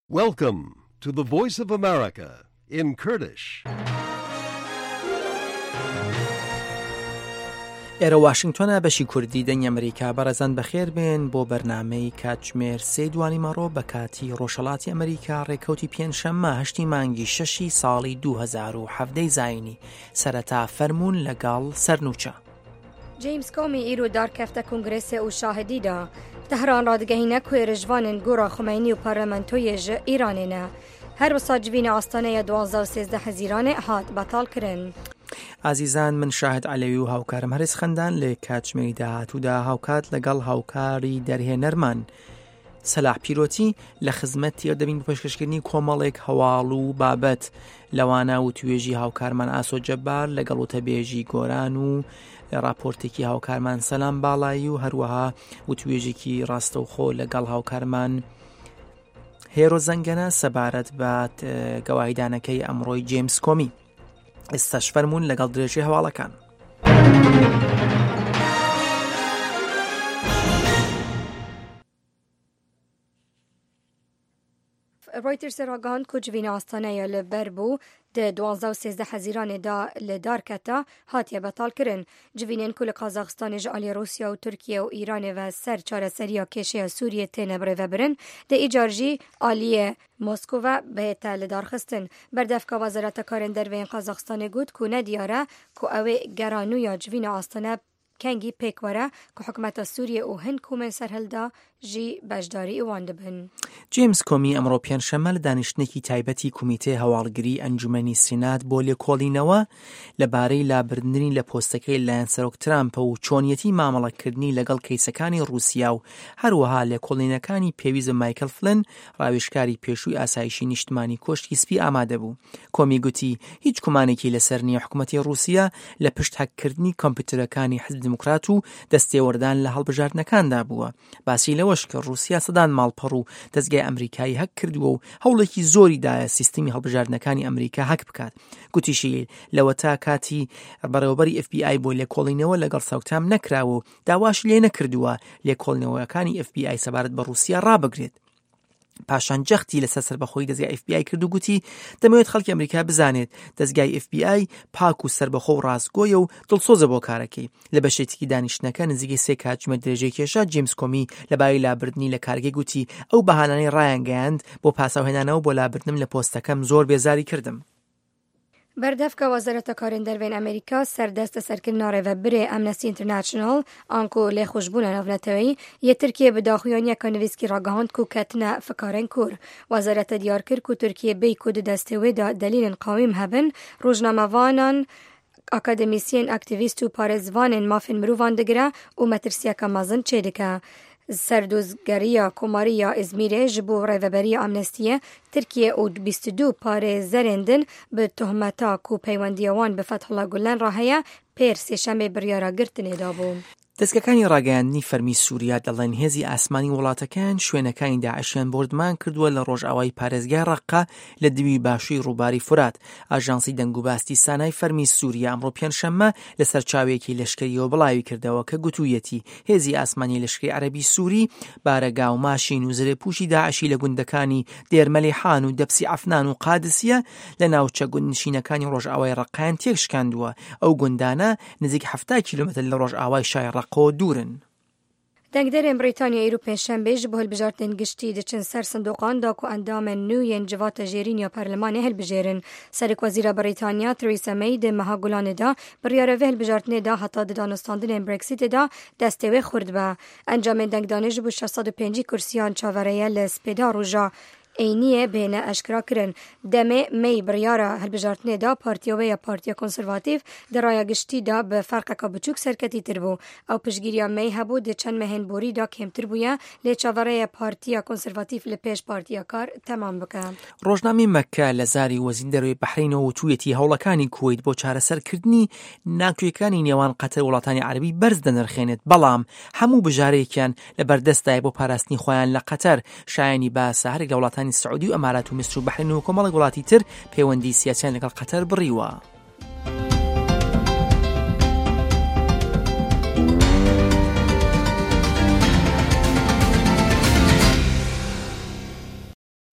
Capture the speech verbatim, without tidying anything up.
Welcome to the Voice of America in Kurdish. ئێرە واشنگتۆنە بەشی کوردی دەنگی ئەمریکا بەڕێزان بەخێر بێن بۆ بەرنامەی کاتژمێر سێ دوانی مەڕۆ بە کاتی ڕۆژهەڵاتی ئەمریکا ڕێکەوتی پێنجشەممە هەشتی مانگی شەشی ساڵی دوو هەزار و حەڤدەی زاینی سەرەتا فەرموون لەگەڵ سەرنووچە. جیمز کۆمی ئیرۆ دارکەفتە کنگرێسێ و شاهدیدا تەهران ڕادگەهینە کوێرژوانن گۆڕا خومەینی و پەرلەمانتۆیێژ ئیرانێنە هەر وەسا جوینە ئاستانەیە دوانزە و سێزدە حەزیرانێ هات بەتاڵ کرن. ئازیزان من شاهد عەلەوی و هاوکارم هەرێز خەندان لە کاتژمێری داهاتوودا هاوکات لەگەڵ هاوکاری دەرهێنەرمان سەلاح پیرۆتی لە خزمەتی ئەو دەبین بە پێشکەشکردنی کۆمەڵێک هەواڵ و بابەت لەوانە و توێژی هاوکارمان ئاسۆ جەبار لەگەڵ وتەبێژی گۆران و راپۆرتێکی هاوکارمان سەلام باڵایی و هەروەها وتوێژێکی ڕاستەوخۆ لەگەڵ هاوکارمان هێرۆ زەنگەنە سەبارەت بە گەواهیدانەکەی ئەمڕۆی جیمز کۆمی. ئێستاش فەرموون لەگەڵ درێژەی هەواڵەکان. رویترز راگاند که جوین آستانه لبر بو ده دوانزه و سیزده حزیران دا لدارکتا هاتیه بطال کرن. جوینین کل قازاقستان جالی روسیا و ترکیه و ایران و سر چار سریا کشه سوریه تنبره و برن ده ایجارجی آلیه مسکو و به تل دارخستن. بردفکا وزارت کارن در وین قازاقستان گود که ندیاره که اوه گرانو یا جوین آستانه کنگی پیکواره که حکومت سوریه و هند کومن سرهلدا جی بەشداری ئەوان دەبن. جیمز کۆمی ئەمڕۆ پێنجشەممە لە دانیشتنێکی تایبەتی کومیتەی هەواڵگری ئەنجومەنی سینات بۆ لێکۆڵینەوە لەبارەی لابردنی لە پۆستەکەی لایەن سەرۆک ترامپە و چۆنیەتی مامەڵەکردنی لەگەڵ کەیسەکانی رووسیا و هەروەها لێکۆڵینەکانی پێویست مایکل فلن ڕاوێژکاری پێشووی ئاسایشی نیشتمانی کۆشتی سپی ئامادە بوو. کۆمی گوتی هیچ کومانێکی لەسەر نییە حکوومەتی رووسیا لە پشت هەکردنی کۆمپیوتەرەکانی حزب دموکرات و دەستێوەردان لە هەڵبژاردنەکاندا بووە. باسی لەوەش کە رووسیا سەدان ماڵپەڕ و دەستگای ئەمریکایی هەک کردووە و هەوڵێکی زۆری دایە سیستەمی هەڵبژاردنەکانی ئەمریکا هەک بکات. گوتیشی لەوە تا کاتی بەڕێوەبەری ئەف بی ئای بۆ لێکۆڵینەوە لەگەڵ سەوتام نەکراوە و داواش لێ نەکردووە لێکۆڵینەوەکانی ئەف بی ئای سەبارەت بە رووسیا ڕابگرێت. پاشان جەختی لەسەر سەربەخۆی دەستگای ئەف بی ئای کرد و گوتی دەمەوێت خەڵکی ئەمریکا بزانێت دەستگای ئەف بی ئای پاک و سەربەخۆ و ڕاستگۆیە و دڵسۆزە بۆ کارەکەی. لە بەشێکی دانیشتنەکە نزیکەی سێ کاتژمێر درێژەی کێشا جیمز کۆمی لەبارەی لابردنی لە کارگەی گوتی ئەو بەهانانەی ڕایانگەیاند بۆ پاسەوهێنانەوە بۆ لابردنم لە پۆستەکەم زۆر بێزاری کردم. بردفکا وزارت کارن در وین امریکا سردست سرکردنا ڕێڤەبرێ ئەمنەستی ئینترناشنال ئانکۆ لێ خۆشببوونە ناونەتەوەی یە ترکیە بەداخوایانیەکە نویسکی ڕاگەهاند و کەتنە فکارن کوور. وەزارەتە دیار کرد و تورکیە بەی کو دەستەوێدا دەلیلن قاویم هەبن ڕۆژنامەوانان ئاکادمیسیین ئاکتیڤیست و پارێزوانên mafên mirovan digire û metirsiyeka mezin çê dike. Serdozgeriya Komarî ya İzmîrê ji bo rêveberiya Amnestiyê Tirkiye û bîst û du parêzerên din bi tuhmeta ku peywendiya wan bi Fethullah Gulen re heye pêr sêşemê biryara girtinê dabû. دەستگەکانی ڕاگەیاندنی فەرمی سووریا دەڵێن هێزی ئاسمانی وڵاتەکان شوێنەکانی داعشیان بردمان کردووە لە ڕۆژئاوای پارێزگای ڕەققە لە دوی باشووری ڕووباری فورات. ئاژانسی دەنگ و باستی سانای فەرمی سووریا ئەمڕۆ پێنجشەممە لەسەر چاوێکی لەشکریەوە بڵاوی کردەوە کە گوتوویەتی هێزی ئاسمانی لەشکری عەرەبی سووری بارەگا و ماشین و زرێپوشی داعشی لە گوندەکانی دێرمەلێحان و دەبسی عەفنان و قادسیە لە ناوچە گوندنشینەکانی ڕۆژئاوای ڕەققەیان تێکشکاندووە. ئەو گوندانە نزیک هەفتا کیلۆمەتر لە ڕۆژئاوای شای ڕەققە دوورن. دەنگدەرên Britanya îro pênşembê ji bo hilbijartên giştî diçin ser sindoqan da ku endamên nû yên civata jêrîniya perlemanê hilbijêrin. Serokvezîra Britanya Theresa May di meha Gulanê da biryara vê hilbijartinê da heta di danûstandinên Brexitê da destê wê xurt be. Encamên dengdanê ji bo şeş sed û pêncî kursiyan çavereye li spêda roja Eyniye bêne eşkira kirin. Demê May biryara hilbijartinê da partiya wê ya Partiya Konservatîv di raya giştî da bi ferqeka biçûk serketîtir bû. Ew piştgiriya May hebû di çend mehên borî da kêmtir bûye lê çavereye Partiya Konservatîv li pêş Partiya Kar temam bike. ڕۆژنامەی مەککە لە زاری وەزین دەروێ بەحرینەوە وتوویەتی هەوڵەکانی کوێیت بۆ چارەسەرکردنی ناکوێکانی نێوان قەتەر وڵاتانی عەرەبی بەرز دەنرخێنێت بەڵام هەموو بژارەیەکیان لە بەردەستدایە بۆ پاراستنی خۆیان لە قەتەر. شایانی باسە هەرێک لە وڵاتانی سعودی و ئەمارات و میسر و بەحرین و کۆمەڵێک وڵاتی تر پەیوەندی سیاسیان لەگەڵ قەتەر بڕیوە.